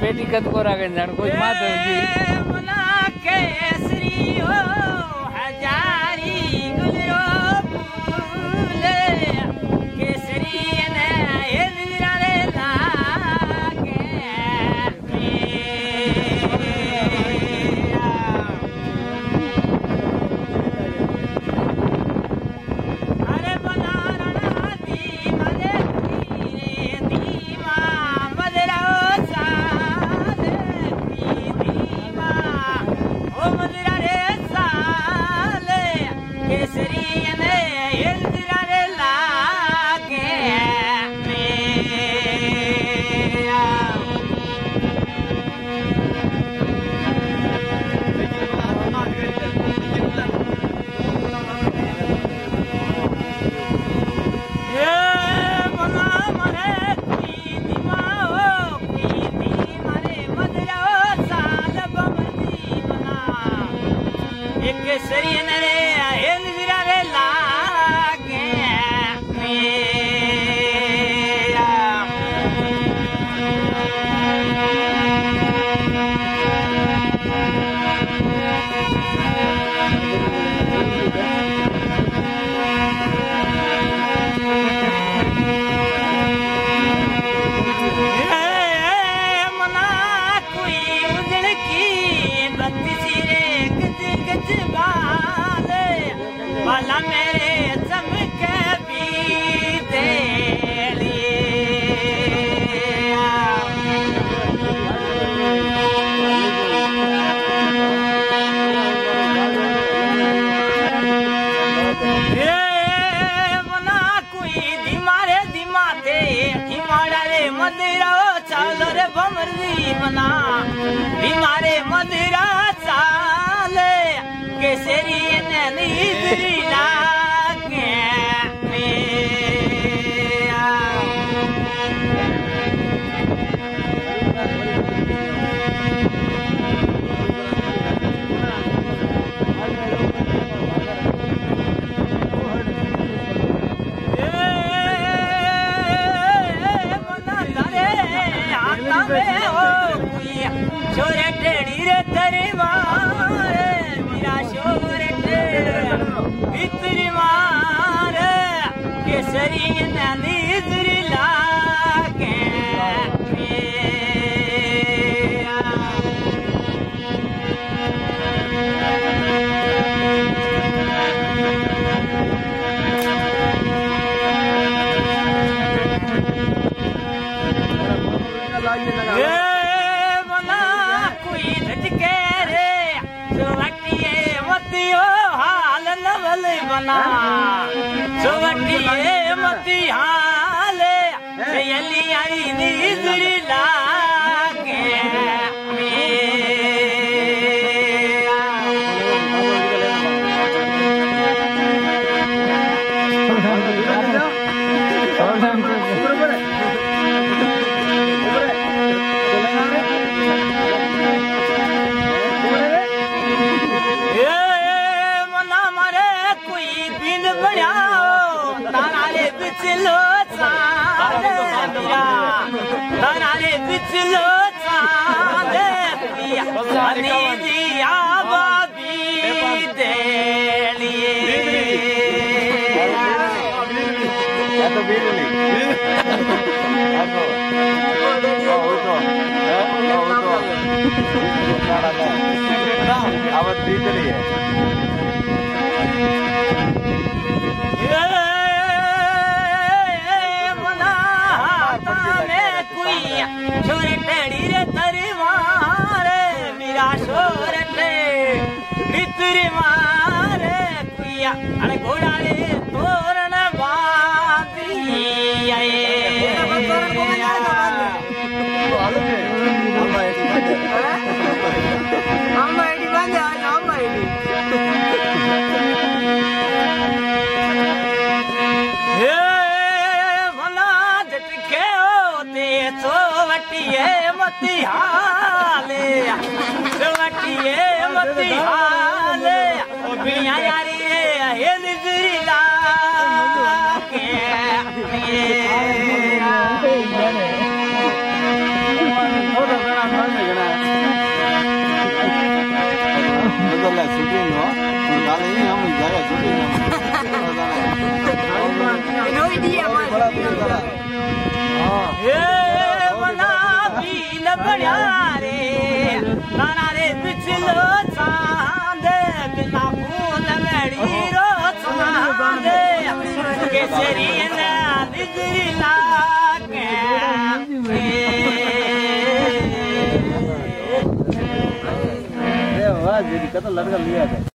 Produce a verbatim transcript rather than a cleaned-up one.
बेटी कद को रागन जान कोई माधव जी मना केसरी हो हजारी गुलरो फूल केसरी ने हिजरा रे लागे अरे बना रणा दी मदे धीरे धीमा मदरा केसरी नरे हिजरा रे लागे मना कोई उजड़ की बत्ती सिरे बाला मेरे चमके भी दे मना कोई धीमारे धीमा दे हिमाड़ा रे मदिरा चाल रे भमरी बना बीमारे मदिरा चाल केसरी ने नींदरी लागे छोरे टेढ़ी रे तेरी मारे मेरा शोर इतनी मार केसरी नींदरी लागे मना कोई झटके रे चौवटिए मती हो हाल नवल बना चौवटिए मती हाल यली आई नींदरी लागे पिछलो चांद तारे पिछलो चांद पिया दिया बाबी दे लिए छोरे टेढ़ी रे तरी मारे मेरा शोरटे मित्री मारे कुइया अरे घोड़ा रे तोरण बाती आए हम आईडी बंद है हम आईडी मती हाले चवटिए मती हाले ओ बिया यारी हे निजरी लागे हे बना पील बढ़िया रे नाना रे पिछलो चांद बिना फूल मेरी रो चांद केसरी ना बिजली लागे वाह जी कत लड़का लिया था।